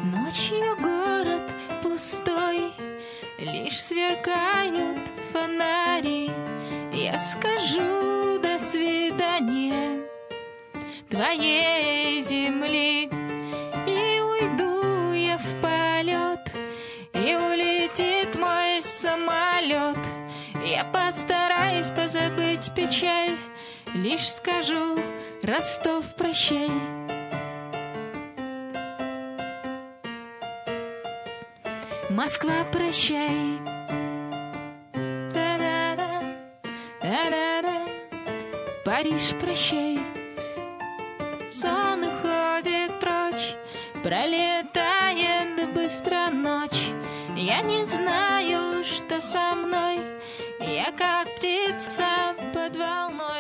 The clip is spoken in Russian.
Ночью город пустой, лишь сверкают фонари. Я скажу до свидания твоей земли, и уйду я в полет, и улетит мой самолет. Я постараюсь позабыть печаль, лишь скажу: Ростов, прощай. Москва, прощай. Да-да-да, да-да-да. Париж, прощай. Сон уходит прочь, пролетает быстро ночь. Я не знаю, что со мной, я как птица под волной.